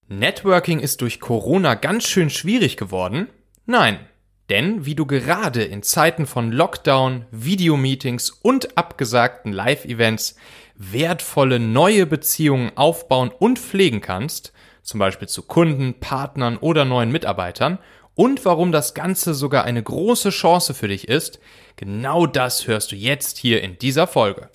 Networking ist durch Corona ganz schön schwierig geworden? Nein, denn wie du gerade in Zeiten von Lockdown, Videomeetings und abgesagten Live-Events wertvolle neue Beziehungen aufbauen und pflegen kannst, zum Beispiel zu Kunden, Partnern oder neuen Mitarbeitern, und warum das Ganze sogar eine große Chance für dich ist, genau das hörst du jetzt hier in dieser Folge.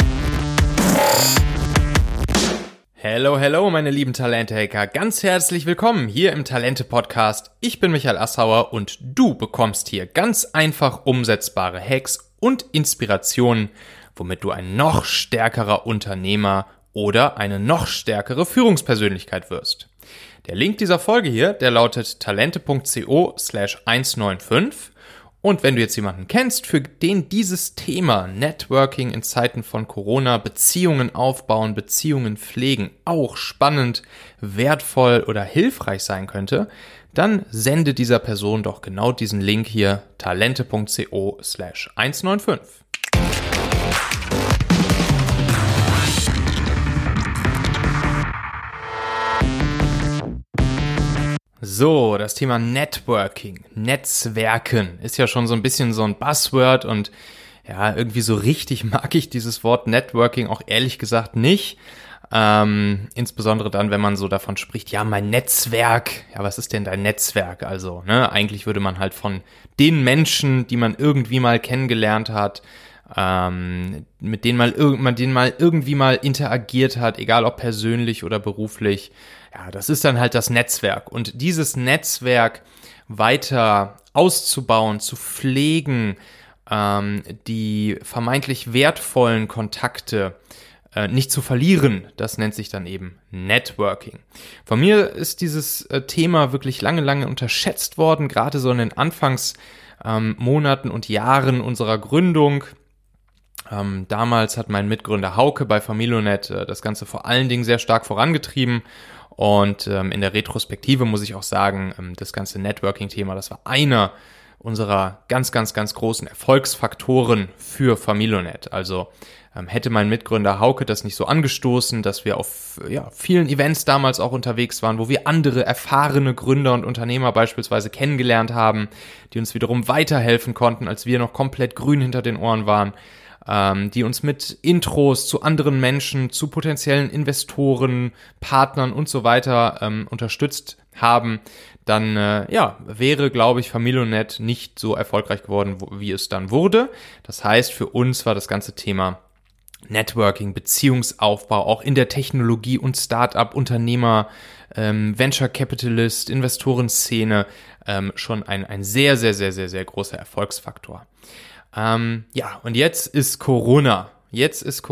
Hello, meine lieben Talente-Hacker. Ganz herzlich willkommen hier im Talente-Podcast. Ich bin Michael Assauer und du bekommst hier ganz einfach umsetzbare Hacks und Inspirationen, womit du ein noch stärkerer Unternehmer oder eine noch stärkere Führungspersönlichkeit wirst. Der Link dieser Folge hier, der lautet talente.co/195. Und wenn du jetzt jemanden kennst, für den dieses Thema Networking in Zeiten von Corona, Beziehungen aufbauen, Beziehungen pflegen, auch spannend, wertvoll oder hilfreich sein könnte, dann sende dieser Person doch genau diesen Link hier, talente.co/195. So, das Thema Networking, Netzwerken ist ja schon so ein bisschen so ein Buzzword und ja, irgendwie so richtig mag ich dieses Wort Networking auch ehrlich gesagt nicht. Insbesondere dann, wenn man so davon spricht, ja, mein Netzwerk, ja, was ist denn dein Netzwerk? Also, ne, eigentlich würde man halt von den Menschen, die man irgendwie mal kennengelernt hat, mit denen man irgendwie mal interagiert hat, egal ob persönlich oder beruflich. Ja, das ist dann halt das Netzwerk. Und dieses Netzwerk weiter auszubauen, zu pflegen, die vermeintlich wertvollen Kontakte nicht zu verlieren, das nennt sich dann eben Networking. Von mir ist dieses Thema wirklich lange unterschätzt worden, gerade so in den Anfangsmonaten und Jahren unserer Gründung. Damals hat mein Mitgründer Hauke bei Familonet das Ganze vor allen Dingen sehr stark vorangetrieben und in der Retrospektive muss ich auch sagen, das ganze Networking-Thema, das war einer unserer ganz großen Erfolgsfaktoren für Familonet. Also hätte mein Mitgründer Hauke das nicht so angestoßen, dass wir auf vielen Events damals auch unterwegs waren, wo wir andere erfahrene Gründer und Unternehmer beispielsweise kennengelernt haben, die uns wiederum weiterhelfen konnten, als wir noch komplett grün hinter den Ohren waren, die uns mit Intros zu anderen Menschen, zu potenziellen Investoren, Partnern und so weiter unterstützt haben, dann wäre, glaube ich, Familonet nicht so erfolgreich geworden, wie es dann wurde. Das heißt, für uns war das ganze Thema Networking, Beziehungsaufbau, auch in der Technologie- und Start-up-Unternehmer, Venture Capitalist, Investorenszene schon ein sehr großer Erfolgsfaktor. Und jetzt ist Corona. Jetzt ist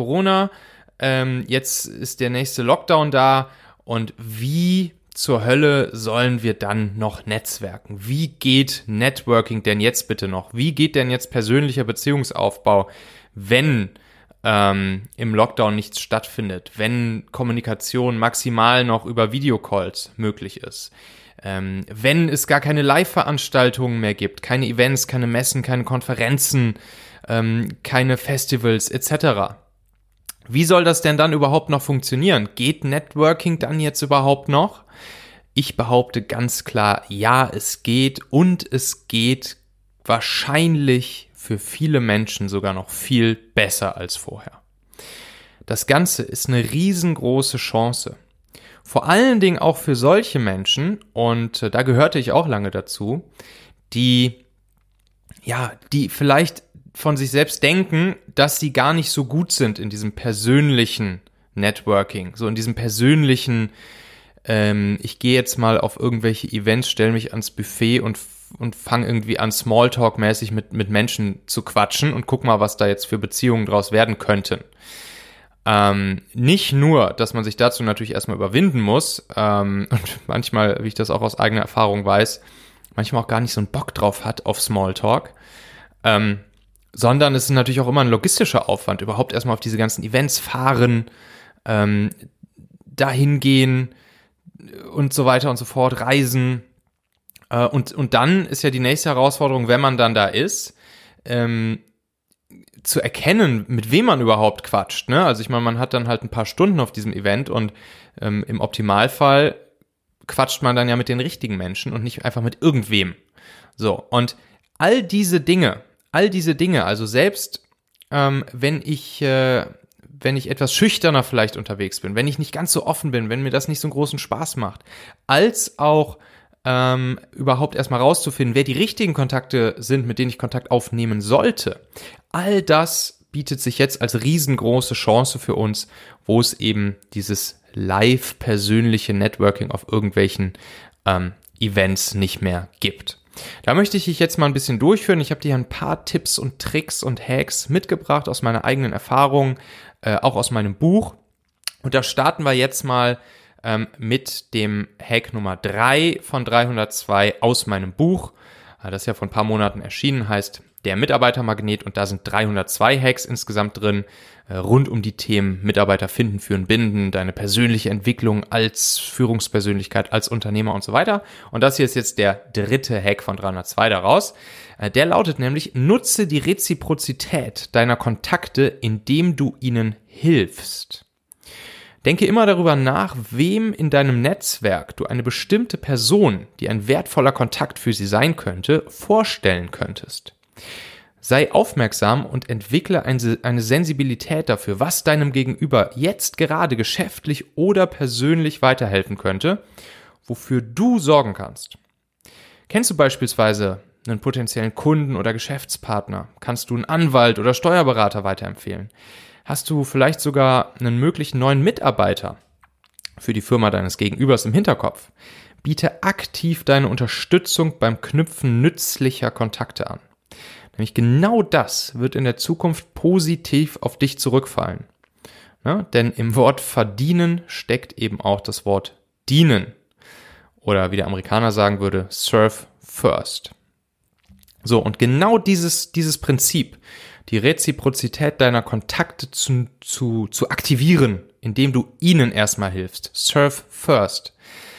der nächste Lockdown da und wie zur Hölle sollen wir dann noch netzwerken? Wie geht Networking denn jetzt bitte noch? Wie geht denn jetzt persönlicher Beziehungsaufbau, wenn im Lockdown nichts stattfindet, wenn Kommunikation maximal noch über Videocalls möglich ist? Wenn es gar keine Live-Veranstaltungen mehr gibt, keine Events, keine Messen, keine Konferenzen, keine Festivals etc. Wie soll das denn dann überhaupt noch funktionieren? Geht Networking dann jetzt überhaupt noch? Ich behaupte ganz klar, ja, es geht und es geht wahrscheinlich für viele Menschen sogar noch viel besser als vorher. Das Ganze ist eine riesengroße Chance. Vor allen Dingen auch für solche Menschen, und da gehörte ich auch lange dazu, die vielleicht von sich selbst denken, dass sie gar nicht so gut sind in diesem persönlichen Networking, so in diesem persönlichen, ich gehe jetzt mal auf irgendwelche Events, stelle mich ans Buffet und fange irgendwie an, Smalltalk-mäßig mit Menschen zu quatschen und guck mal, was da jetzt für Beziehungen draus werden könnten. Nicht nur, dass man sich dazu natürlich erstmal überwinden muss und manchmal, wie ich das auch aus eigener Erfahrung weiß, manchmal auch gar nicht so einen Bock drauf hat auf Smalltalk, sondern es ist natürlich auch immer ein logistischer Aufwand, überhaupt erstmal auf diese ganzen Events fahren, dahin gehen und so weiter und so fort, reisen. Und dann ist ja die nächste Herausforderung, wenn man dann da ist, zu erkennen, mit wem man überhaupt quatscht, ne? Also ich meine, man hat dann halt ein paar Stunden auf diesem Event und im Optimalfall quatscht man dann ja mit den richtigen Menschen und nicht einfach mit irgendwem. So, und all diese Dinge, also selbst wenn ich etwas schüchterner vielleicht unterwegs bin, wenn ich nicht ganz so offen bin, wenn mir das nicht so einen großen Spaß macht, als auch überhaupt erstmal rauszufinden, wer die richtigen Kontakte sind, mit denen ich Kontakt aufnehmen sollte, all das bietet sich jetzt als riesengroße Chance für uns, wo es eben dieses live persönliche Networking auf irgendwelchen Events nicht mehr gibt. Da möchte ich dich jetzt mal ein bisschen durchführen. Ich habe dir ein paar Tipps und Tricks und Hacks mitgebracht aus meiner eigenen Erfahrung, auch aus meinem Buch. Und da starten wir jetzt mal mit dem Hack Nummer 3 von 302 aus meinem Buch. Das ist ja vor ein paar Monaten erschienen, heißt Der Mitarbeitermagnet, und da sind 302 Hacks insgesamt drin, rund um die Themen Mitarbeiter finden, führen, binden, deine persönliche Entwicklung als Führungspersönlichkeit, als Unternehmer und so weiter. Und das hier ist jetzt der dritte Hack von 302 daraus. Der lautet nämlich: Nutze die Reziprozität deiner Kontakte, indem du ihnen hilfst. Denke immer darüber nach, wem in deinem Netzwerk du eine bestimmte Person, die ein wertvoller Kontakt für sie sein könnte, vorstellen könntest. Sei aufmerksam und entwickle eine Sensibilität dafür, was deinem Gegenüber jetzt gerade geschäftlich oder persönlich weiterhelfen könnte, wofür du sorgen kannst. Kennst du beispielsweise einen potenziellen Kunden oder Geschäftspartner? Kannst du einen Anwalt oder Steuerberater weiterempfehlen? Hast du vielleicht sogar einen möglichen neuen Mitarbeiter für die Firma deines Gegenübers im Hinterkopf? Biete aktiv deine Unterstützung beim Knüpfen nützlicher Kontakte an. Nämlich genau das wird in der Zukunft positiv auf dich zurückfallen. Ja, denn im Wort verdienen steckt eben auch das Wort dienen. Oder wie der Amerikaner sagen würde, serve first. So, und genau dieses Prinzip, die Reziprozität deiner Kontakte zu aktivieren, indem du ihnen erstmal hilfst, serve first,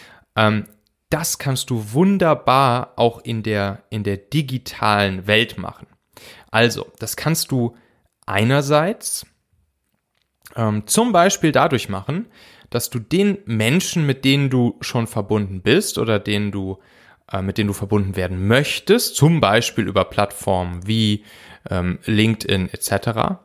das kannst du wunderbar auch in der digitalen Welt machen. Also, das kannst du einerseits zum Beispiel dadurch machen, dass du den Menschen, mit denen du schon verbunden bist oder mit denen du verbunden werden möchtest, zum Beispiel über Plattformen wie LinkedIn etc.,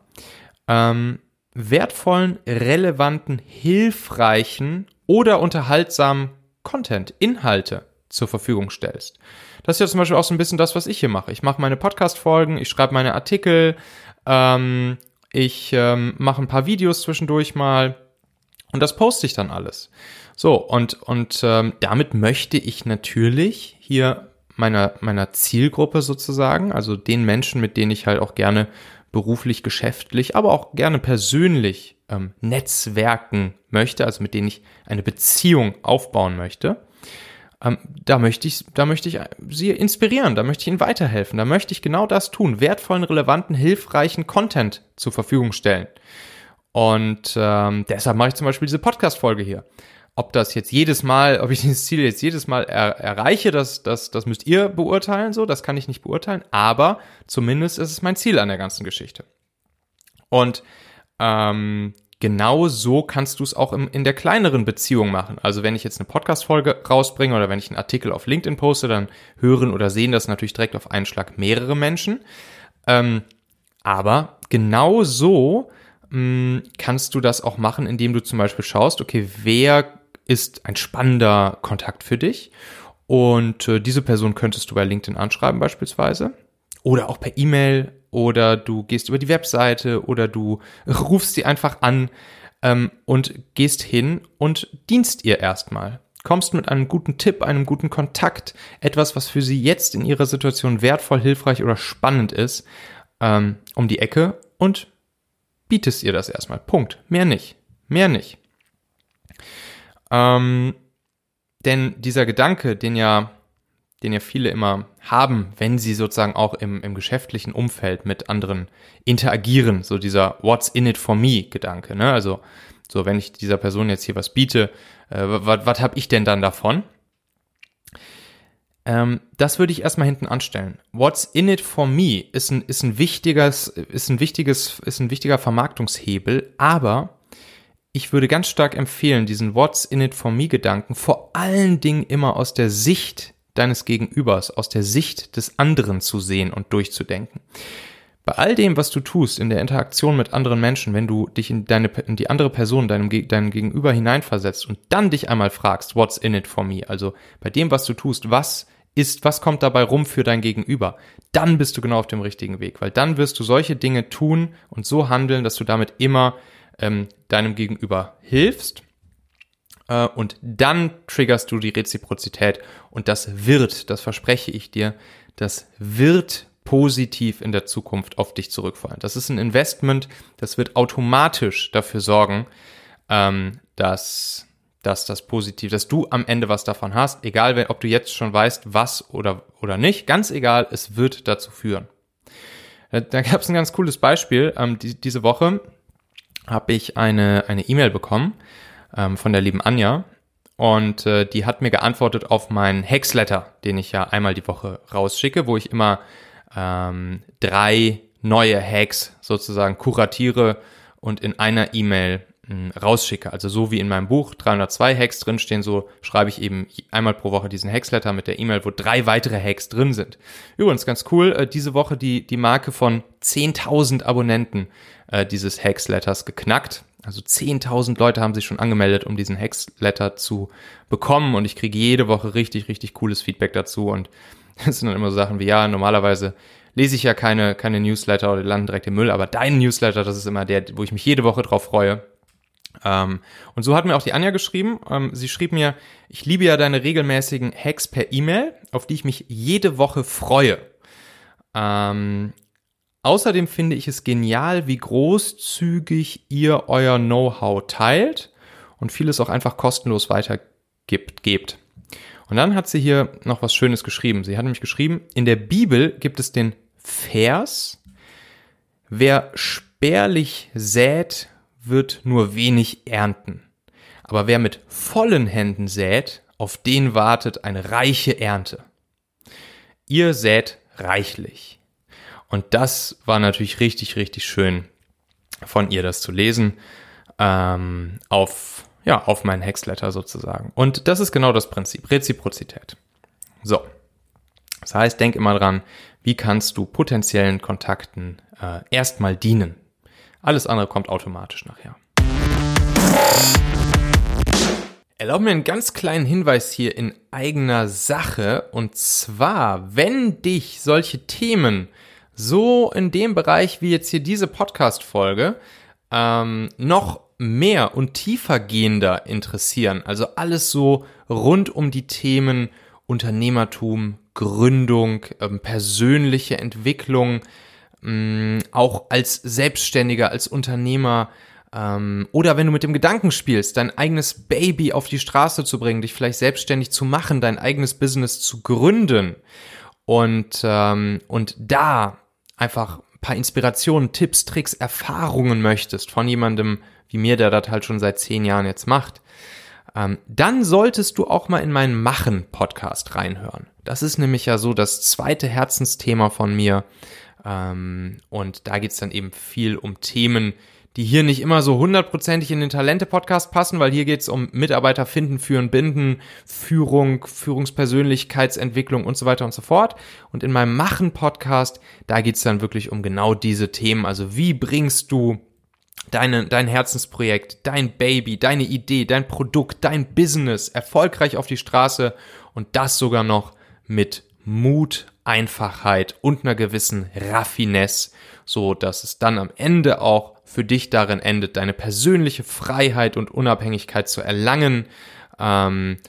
wertvollen, relevanten, hilfreichen oder unterhaltsamen Content, Inhalte zur Verfügung stellst. Das ist ja zum Beispiel auch so ein bisschen das, was ich hier mache. Ich mache meine Podcast-Folgen, ich schreibe meine Artikel, ich mache ein paar Videos zwischendurch mal und das poste ich dann alles. So, und damit möchte ich natürlich hier meiner Zielgruppe sozusagen, also den Menschen, mit denen ich halt auch gerne beruflich, geschäftlich, aber auch gerne persönlich netzwerken möchte, also mit denen ich eine Beziehung aufbauen möchte, da möchte ich sie inspirieren, da möchte ich ihnen weiterhelfen, da möchte ich genau das tun, wertvollen, relevanten, hilfreichen Content zur Verfügung stellen. Und deshalb mache ich zum Beispiel diese Podcast-Folge hier. Ob ich dieses Ziel jetzt jedes Mal erreiche, das müsst ihr beurteilen, so, das kann ich nicht beurteilen, aber zumindest ist es mein Ziel an der ganzen Geschichte. Und genau so kannst du es auch in der kleineren Beziehung machen. Also wenn ich jetzt eine Podcast-Folge rausbringe oder wenn ich einen Artikel auf LinkedIn poste, dann hören oder sehen das natürlich direkt auf einen Schlag mehrere Menschen. Aber genau so kannst du das auch machen, indem du zum Beispiel schaust, okay, wer ist ein spannender Kontakt für dich? Und diese Person könntest du bei LinkedIn anschreiben beispielsweise oder auch per E-Mail oder du gehst über die Webseite oder du rufst sie einfach an und gehst hin und dienst ihr erstmal. Kommst mit einem guten Tipp, einem guten Kontakt, etwas, was für sie jetzt in ihrer Situation wertvoll, hilfreich oder spannend ist, um die Ecke und bietest ihr das erstmal. Punkt. Mehr nicht. Denn dieser Gedanke, den ja viele immer haben, wenn sie sozusagen auch im geschäftlichen Umfeld mit anderen interagieren, so dieser What's in it for me Gedanke, ne? Also so, wenn ich dieser Person jetzt hier was biete, was habe ich denn dann davon? Das würde ich erstmal hinten anstellen. What's in it for me ist ein wichtiger Vermarktungshebel, aber ich würde ganz stark empfehlen, diesen What's in it for me Gedanken vor allen Dingen immer aus der Sicht deines Gegenübers, aus der Sicht des anderen zu sehen und durchzudenken. Bei all dem, was du tust in der Interaktion mit anderen Menschen, wenn du dich in die andere Person, deinem Gegenüber hineinversetzt und dann dich einmal fragst, what's in it for me? Also bei dem, was du tust, was kommt dabei rum für dein Gegenüber? Dann bist du genau auf dem richtigen Weg, weil dann wirst du solche Dinge tun und so handeln, dass du damit immer deinem Gegenüber hilfst. Und dann triggerst du die Reziprozität und das verspreche ich dir, das wird positiv in der Zukunft auf dich zurückfallen. Das ist ein Investment, das wird automatisch dafür sorgen, dass das positiv, dass du am Ende was davon hast, egal ob du jetzt schon weißt, was oder nicht, ganz egal, es wird dazu führen. Da gab es ein ganz cooles Beispiel. Diese Woche habe ich eine E-Mail bekommen von der lieben Anja und die hat mir geantwortet auf meinen Hacksletter, den ich ja einmal die Woche rausschicke, wo ich immer 3 neue Hacks sozusagen kuratiere und in einer E-Mail rausschicke. Also so wie in meinem Buch 302 Hacks drinstehen, so schreibe ich eben einmal pro Woche diesen Hacksletter mit der E-Mail, wo 3 weitere Hacks drin sind. Übrigens ganz cool, diese Woche die Marke von 10.000 Abonnenten dieses Hacksletters geknackt. Also 10.000 Leute haben sich schon angemeldet, um diesen Hacksletter zu bekommen und ich kriege jede Woche richtig, richtig cooles Feedback dazu und das sind dann immer so Sachen wie, ja, normalerweise lese ich ja keine Newsletter oder die landen direkt im Müll, aber dein Newsletter, das ist immer der, wo ich mich jede Woche drauf freue. Und so hat mir auch die Anja geschrieben. Sie schrieb mir, ich liebe ja deine regelmäßigen Hacks per E-Mail, auf die ich mich jede Woche freue. Außerdem finde ich es genial, wie großzügig ihr euer Know-how teilt und vieles auch einfach kostenlos weitergebt. Und dann hat sie hier noch was Schönes geschrieben. Sie hat nämlich geschrieben, in der Bibel gibt es den Vers, wer spärlich sät, wird nur wenig ernten. Aber wer mit vollen Händen sät, auf den wartet eine reiche Ernte. Ihr sät reichlich. Und das war natürlich richtig, richtig schön von ihr, das zu lesen, auf meinen Hacksletter sozusagen. Und das ist genau das Prinzip, Reziprozität. So, das heißt, denk immer dran, wie kannst du potenziellen Kontakten erstmal dienen. Alles andere kommt automatisch nachher. Erlaub mir einen ganz kleinen Hinweis hier in eigener Sache. Und zwar, wenn dich solche Themen so in dem Bereich wie jetzt hier diese Podcast-Folge noch mehr und tiefergehender interessieren, also alles so rund um die Themen Unternehmertum, Gründung, persönliche Entwicklung, auch als Selbstständiger, als Unternehmer, oder wenn du mit dem Gedanken spielst, dein eigenes Baby auf die Straße zu bringen, dich vielleicht selbstständig zu machen, dein eigenes Business zu gründen und da einfach ein paar Inspirationen, Tipps, Tricks, Erfahrungen möchtest von jemandem wie mir, der das halt schon seit 10 Jahren jetzt macht, dann solltest du auch mal in meinen Machen-Podcast reinhören. Das ist nämlich ja so das zweite Herzensthema von mir. Und da geht's dann eben viel um Themen, die hier nicht immer so 100%ig in den Talente-Podcast passen, weil hier geht's um Mitarbeiter finden, führen, binden, Führung, Führungspersönlichkeitsentwicklung und so weiter und so fort. Und in meinem Machen-Podcast, da geht's dann wirklich um genau diese Themen. Also wie bringst du dein Herzensprojekt, dein Baby, deine Idee, dein Produkt, dein Business erfolgreich auf die Straße und das sogar noch mit Mut, Einfachheit und einer gewissen Raffinesse, so dass es dann am Ende auch für dich darin endet, deine persönliche Freiheit und Unabhängigkeit zu erlangen. Dafür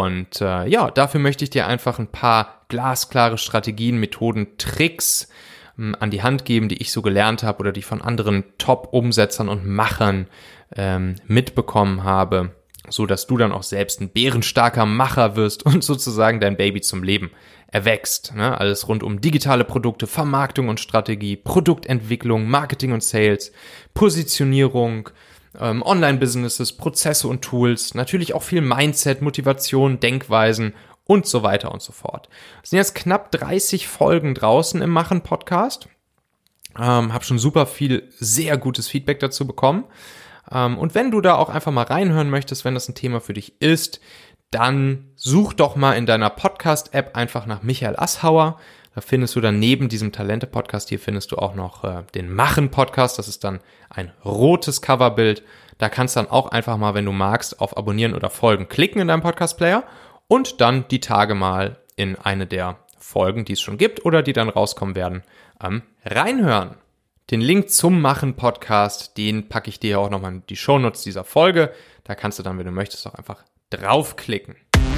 möchte ich dir einfach ein paar glasklare Strategien, Methoden, Tricks an die Hand geben, die ich so gelernt habe oder die von anderen Top-Umsetzern und Machern mitbekommen habe, so dass du dann auch selbst ein bärenstarker Macher wirst und sozusagen dein Baby zum Leben erwächst. Ne? Alles rund um digitale Produkte, Vermarktung und Strategie, Produktentwicklung, Marketing und Sales, Positionierung, Online-Businesses, Prozesse und Tools, natürlich auch viel Mindset, Motivation, Denkweisen und so weiter und so fort. Es sind jetzt knapp 30 Folgen draußen im Machen-Podcast. Habe schon super viel, sehr gutes Feedback dazu bekommen. Und wenn du da auch einfach mal reinhören möchtest, wenn das ein Thema für dich ist, dann such doch mal in deiner Podcast-App einfach nach Michael Asshauer. Da findest du dann neben diesem Talente-Podcast hier findest du auch noch den Machen-Podcast. Das ist dann ein rotes Coverbild. Da kannst du dann auch einfach mal, wenn du magst, auf Abonnieren oder Folgen klicken in deinem Podcast-Player und dann die Tage mal in eine der Folgen, die es schon gibt oder die dann rauskommen werden, reinhören. Den Link zum Machen-Podcast, den packe ich dir auch nochmal in die Shownotes dieser Folge. Da kannst du dann, wenn du möchtest, auch einfach draufklicken.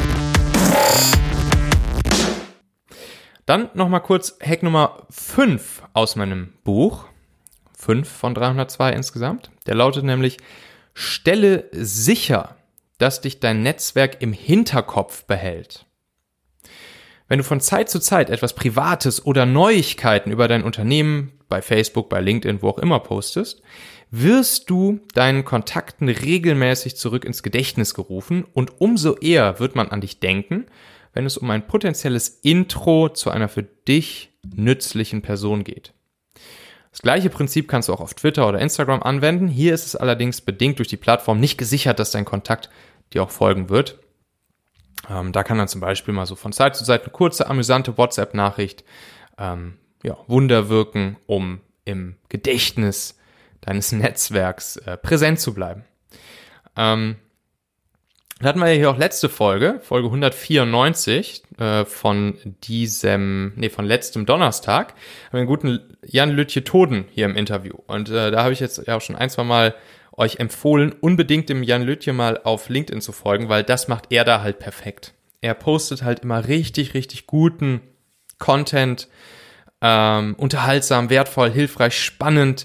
Dann nochmal kurz Hack Nummer 5 aus meinem Buch. 5 von 302 insgesamt. Der lautet nämlich: Stelle sicher, dass dich dein Netzwerk im Hinterkopf behält. Wenn du von Zeit zu Zeit etwas Privates oder Neuigkeiten über dein Unternehmen bei Facebook, bei LinkedIn, wo auch immer postest, wirst du deinen Kontakten regelmäßig zurück ins Gedächtnis gerufen und umso eher wird man an dich denken, wenn es um ein potenzielles Intro zu einer für dich nützlichen Person geht. Das gleiche Prinzip kannst du auch auf Twitter oder Instagram anwenden. Hier ist es allerdings bedingt durch die Plattform nicht gesichert, dass dein Kontakt dir auch folgen wird. Da kann dann zum Beispiel mal so von Zeit zu Zeit eine kurze, amüsante WhatsApp-Nachricht Wunder wirken, um im Gedächtnis deines Netzwerks präsent zu bleiben. Da hatten wir ja hier auch letzte Folge 194 von letztem Donnerstag, haben wir einen guten Jan Lütje-Toden hier im Interview. Und da habe ich jetzt ja auch schon ein, zwei Mal euch empfohlen, unbedingt dem Jan Lütje mal auf LinkedIn zu folgen, weil das macht er da halt perfekt. Er postet halt immer richtig, richtig guten Content, unterhaltsam, wertvoll, hilfreich, spannend,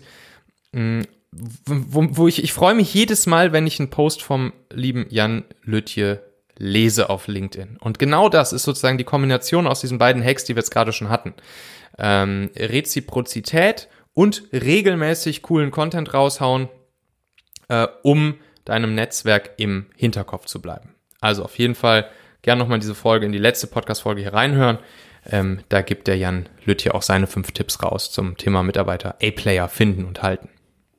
wo ich freue mich jedes Mal, wenn ich einen Post vom lieben Jan Lütje lese auf LinkedIn. Und genau das ist sozusagen die Kombination aus diesen beiden Hacks, die wir jetzt gerade schon hatten. Reziprozität und regelmäßig coolen Content raushauen, um deinem Netzwerk im Hinterkopf zu bleiben. Also auf jeden Fall gerne nochmal in die letzte Podcast-Folge hier reinhören. Da gibt der Jan Lütje auch seine 5 Tipps raus zum Thema Mitarbeiter A-Player finden und halten.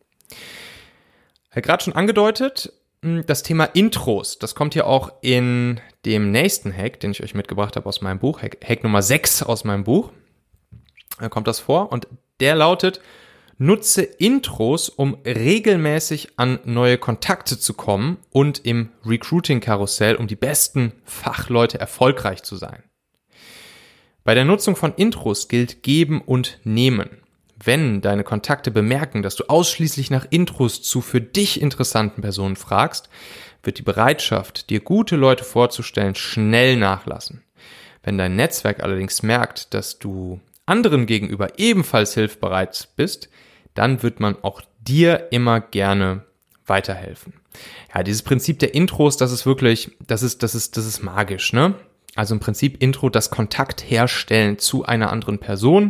Gerade schon angedeutet, das Thema Intros, das kommt hier auch in dem nächsten Hack, den ich euch mitgebracht habe aus meinem Buch, Hack Nummer 6 aus meinem Buch, da kommt das vor und der lautet: Nutze Intros, um regelmäßig an neue Kontakte zu kommen und im Recruiting-Karussell, um die besten Fachleute erfolgreich zu sein. Bei der Nutzung von Intros gilt Geben und Nehmen. Wenn deine Kontakte bemerken, dass du ausschließlich nach Intros zu für dich interessanten Personen fragst, wird die Bereitschaft, dir gute Leute vorzustellen, schnell nachlassen. Wenn dein Netzwerk allerdings merkt, dass du anderen gegenüber ebenfalls hilfsbereit bist, dann wird man auch dir immer gerne weiterhelfen. Ja, dieses Prinzip der Intros, das ist wirklich, das ist magisch, ne? Also im Prinzip Intro, das Kontakt herstellen zu einer anderen Person,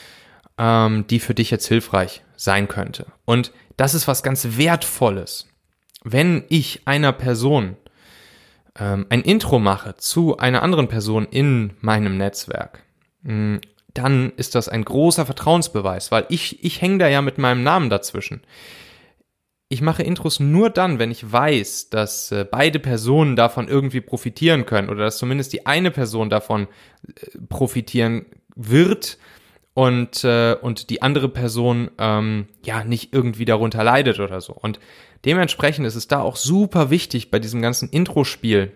die für dich jetzt hilfreich sein könnte. Und das ist was ganz Wertvolles. Wenn ich einer Person ein Intro mache zu einer anderen Person in meinem Netzwerk, dann ist das ein großer Vertrauensbeweis, weil ich hänge da ja mit meinem Namen dazwischen. Ich mache Intros nur dann, wenn ich weiß, dass beide Personen davon irgendwie profitieren können oder dass zumindest die eine Person davon profitieren wird und die andere Person nicht irgendwie darunter leidet oder so. Und dementsprechend ist es da auch super wichtig, bei diesem ganzen Intro-Spiel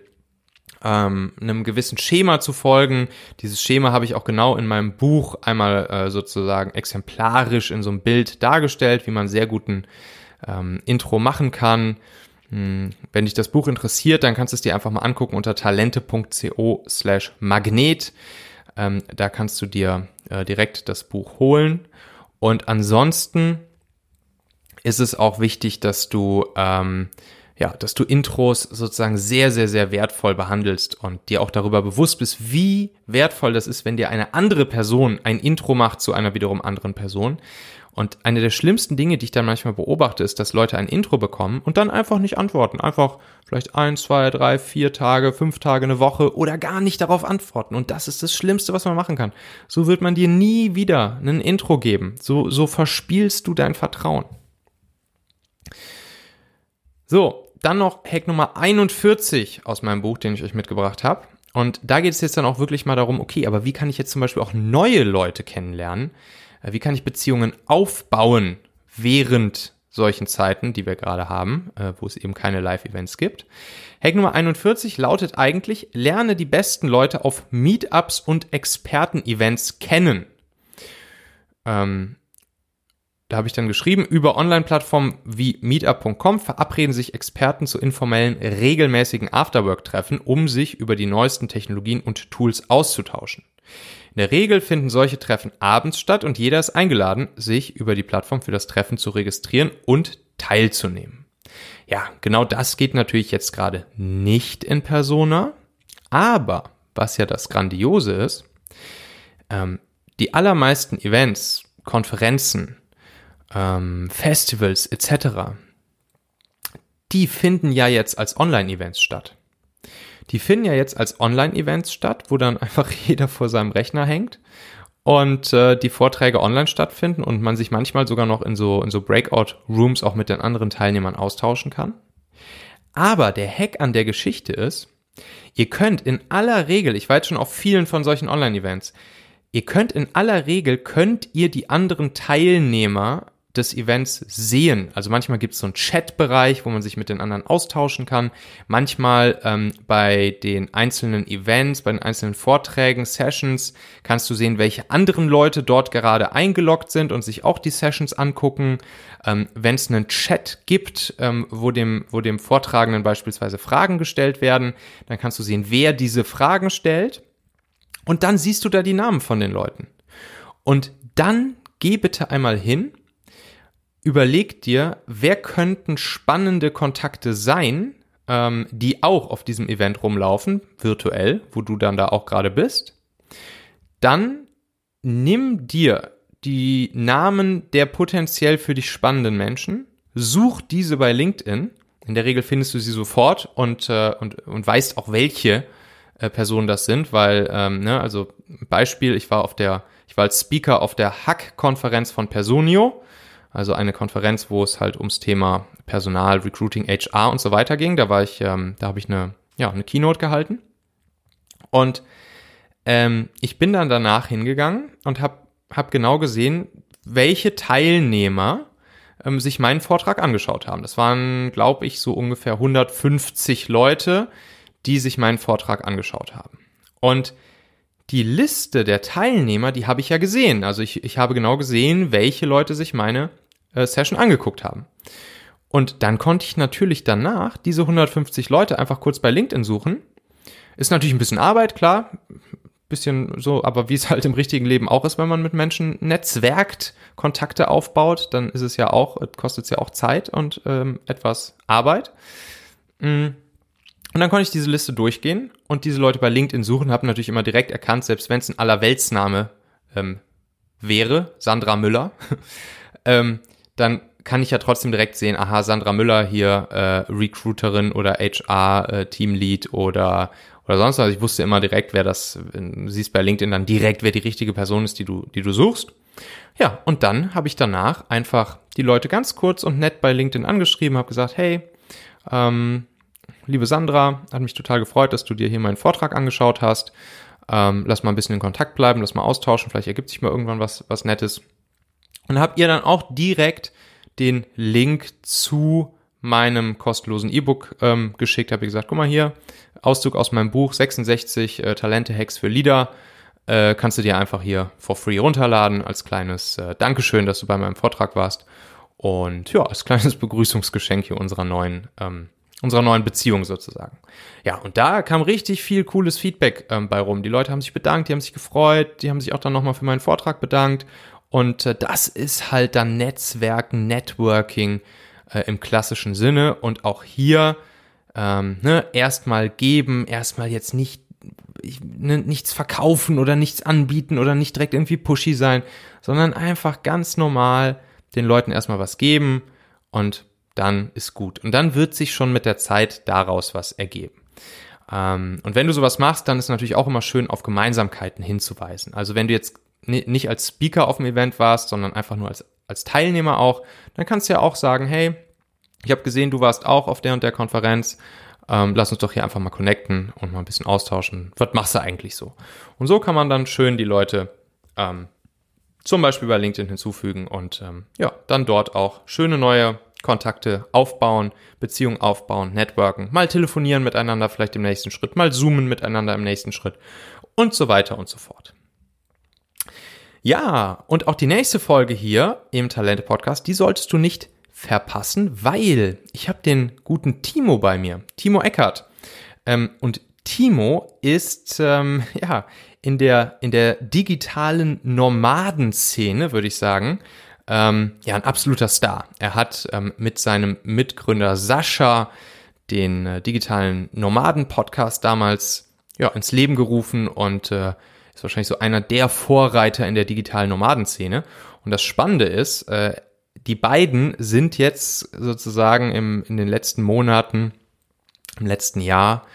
einem gewissen Schema zu folgen. Dieses Schema habe ich auch genau in meinem Buch einmal sozusagen exemplarisch in so einem Bild dargestellt, wie man sehr guten Intro machen kann. Wenn dich das Buch interessiert, dann kannst du es dir einfach mal angucken unter talente.co/magnet. Da kannst du dir direkt das Buch holen. Und ansonsten ist es auch wichtig, dass du Intros sozusagen sehr, sehr, sehr wertvoll behandelst und dir auch darüber bewusst bist, wie wertvoll das ist, wenn dir eine andere Person ein Intro macht zu einer wiederum anderen Person. Und eine der schlimmsten Dinge, die ich dann manchmal beobachte, ist, dass Leute ein Intro bekommen und dann einfach nicht antworten. Einfach vielleicht 1, 2, 3, 4 Tage, 5 Tage, eine Woche oder gar nicht darauf antworten. Und das ist das Schlimmste, was man machen kann. So wird man dir nie wieder ein Intro geben. So verspielst du dein Vertrauen. So, dann noch Hack Nummer 41 aus meinem Buch, den ich euch mitgebracht habe. Und da geht es jetzt dann auch wirklich mal darum, okay, aber wie kann ich jetzt zum Beispiel auch neue Leute kennenlernen? Wie kann ich Beziehungen aufbauen während solchen Zeiten, die wir gerade haben, wo es eben keine Live-Events gibt? Hack Nummer 41 lautet eigentlich, lerne die besten Leute auf Meetups und Experten-Events kennen. Da habe ich dann geschrieben, über Online-Plattformen wie meetup.com verabreden sich Experten zu informellen, regelmäßigen Afterwork-Treffen, um sich über die neuesten Technologien und Tools auszutauschen. In der Regel finden solche Treffen abends statt und jeder ist eingeladen, sich über die Plattform für das Treffen zu registrieren und teilzunehmen. Ja, genau das geht natürlich jetzt gerade nicht in Persona, aber was ja das Grandiose ist, die allermeisten Events, Konferenzen, Festivals etc., die finden ja jetzt als Online-Events statt. Die finden ja jetzt als Online-Events statt, wo dann einfach jeder vor seinem Rechner hängt und die Vorträge online stattfinden und man sich manchmal sogar noch in so Breakout-Rooms auch mit den anderen Teilnehmern austauschen kann. Aber der Hack an der Geschichte ist, ihr könnt in aller Regel, ich war jetzt schon auf vielen von solchen Online-Events, könnt ihr die anderen Teilnehmer des Events sehen. Also manchmal gibt es so einen Chat-Bereich, wo man sich mit den anderen austauschen kann. Manchmal bei den einzelnen Events, bei den einzelnen Vorträgen, Sessions, kannst du sehen, welche anderen Leute dort gerade eingeloggt sind und sich auch die Sessions angucken. Wenn es einen Chat gibt, wo dem Vortragenden beispielsweise Fragen gestellt werden, dann kannst du sehen, wer diese Fragen stellt. Und dann siehst du da die Namen von den Leuten. Und dann geh bitte einmal hin, überleg dir, wer könnten spannende Kontakte sein, die auch auf diesem Event rumlaufen, virtuell, wo du dann da auch gerade bist. Dann nimm dir die Namen der potenziell für dich spannenden Menschen, such diese bei LinkedIn. In der Regel findest du sie sofort und weißt auch, welche Personen das sind, weil, also Beispiel, ich war als Speaker auf der Hack-Konferenz von Personio, also eine Konferenz, wo es halt ums Thema Personal, Recruiting, HR und so weiter ging. Da habe ich eine Keynote gehalten und ich bin dann danach hingegangen und hab genau gesehen, welche Teilnehmer sich meinen Vortrag angeschaut haben. Das waren, glaube ich, so ungefähr 150 Leute, die sich meinen Vortrag angeschaut haben. Und die Liste der Teilnehmer, die habe ich ja gesehen. Also ich habe genau gesehen, welche Leute sich meine Session angeguckt haben. Und dann konnte ich natürlich danach diese 150 Leute einfach kurz bei LinkedIn suchen. Ist natürlich ein bisschen Arbeit, klar, bisschen so, aber wie es halt im richtigen Leben auch ist, wenn man mit Menschen netzwerkt, Kontakte aufbaut, dann ist es ja auch, kostet es ja auch Zeit und etwas Arbeit. Und dann konnte ich diese Liste durchgehen und diese Leute bei LinkedIn suchen, habe natürlich immer direkt erkannt, selbst wenn es ein Allerweltsname wäre, Sandra Müller, dann kann ich ja trotzdem direkt sehen, aha, Sandra Müller hier, Recruiterin oder HR, Teamlead oder sonst was. Also ich wusste immer direkt, wer das, siehst bei LinkedIn dann direkt, wer die richtige Person ist, die du suchst. Ja, und dann habe ich danach einfach die Leute ganz kurz und nett bei LinkedIn angeschrieben, habe gesagt, hey, liebe Sandra, hat mich total gefreut, dass du dir hier meinen Vortrag angeschaut hast. Lass mal ein bisschen in Kontakt bleiben, lass mal austauschen, vielleicht ergibt sich mal irgendwann was Nettes. Und habt ihr dann auch direkt den Link zu meinem kostenlosen E-Book geschickt. Habe ich gesagt, guck mal hier, Auszug aus meinem Buch, 66 Talente-Hacks für Leader. Kannst du dir einfach hier for free runterladen als kleines Dankeschön, dass du bei meinem Vortrag warst. Und ja, als kleines Begrüßungsgeschenk hier unserer neuen Beziehung sozusagen. Ja, und da kam richtig viel cooles Feedback bei rum. Die Leute haben sich bedankt, die haben sich gefreut, die haben sich auch dann nochmal für meinen Vortrag bedankt. Und das ist halt dann Netzwerken, Networking im klassischen Sinne. Und auch hier erstmal geben, erstmal jetzt nichts verkaufen oder nichts anbieten oder nicht direkt irgendwie pushy sein, sondern einfach ganz normal den Leuten erstmal was geben und dann ist gut. Und dann wird sich schon mit der Zeit daraus was ergeben. Und wenn du sowas machst, dann ist natürlich auch immer schön, auf Gemeinsamkeiten hinzuweisen. Also wenn du jetzt nicht als Speaker auf dem Event warst, sondern einfach nur als Teilnehmer auch, dann kannst du ja auch sagen, hey, ich habe gesehen, du warst auch auf der und der Konferenz. Lass uns doch hier einfach mal connecten und mal ein bisschen austauschen. Was machst du eigentlich so? Und so kann man dann schön die Leute zum Beispiel bei LinkedIn hinzufügen und dann dort auch schöne neue Kontakte aufbauen, Beziehungen aufbauen, networken, mal telefonieren miteinander vielleicht im nächsten Schritt, mal zoomen miteinander im nächsten Schritt und so weiter und so fort. Ja, und auch die nächste Folge hier im Talente-Podcast, die solltest du nicht verpassen, weil ich habe den guten Timo bei mir, Timo Eckert. Und Timo ist in der digitalen Nomadenszene, würde ich sagen, ein absoluter Star. Er hat mit seinem Mitgründer Sascha den digitalen Nomaden-Podcast damals ins Leben gerufen und ist wahrscheinlich so einer der Vorreiter in der digitalen Nomadenszene. Und das Spannende ist, die beiden sind jetzt sozusagen in den letzten Monaten, im letzten Jahr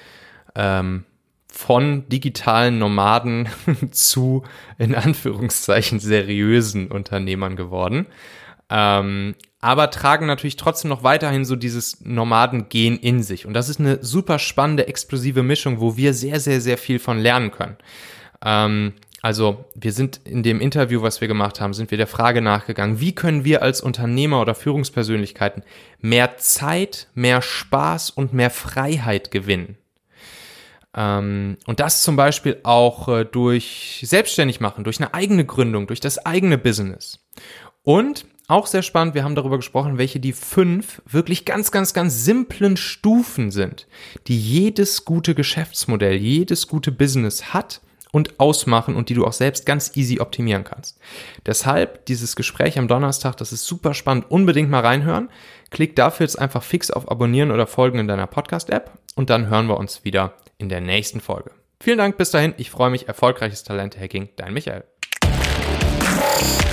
von digitalen Nomaden zu, in Anführungszeichen, seriösen Unternehmern geworden. Aber tragen natürlich trotzdem noch weiterhin so dieses Nomaden-Gen in sich. Und das ist eine super spannende, explosive Mischung, wo wir sehr, sehr, sehr viel von lernen können. Also wir sind in dem Interview, was wir gemacht haben, sind wir der Frage nachgegangen, wie können wir als Unternehmer oder Führungspersönlichkeiten mehr Zeit, mehr Spaß und mehr Freiheit gewinnen. Und das zum Beispiel auch durch selbstständig machen, durch eine eigene Gründung, durch das eigene Business. Und auch sehr spannend, wir haben darüber gesprochen, welche die 5 wirklich ganz, ganz, ganz simplen Stufen sind, die jedes gute Geschäftsmodell, jedes gute Business hat und ausmachen und die du auch selbst ganz easy optimieren kannst. Deshalb dieses Gespräch am Donnerstag, das ist super spannend, unbedingt mal reinhören. Klick dafür jetzt einfach fix auf Abonnieren oder Folgen in deiner Podcast-App und dann hören wir uns wieder in der nächsten Folge. Vielen Dank, bis dahin, ich freue mich, erfolgreiches Talente-Hacking, dein Michael.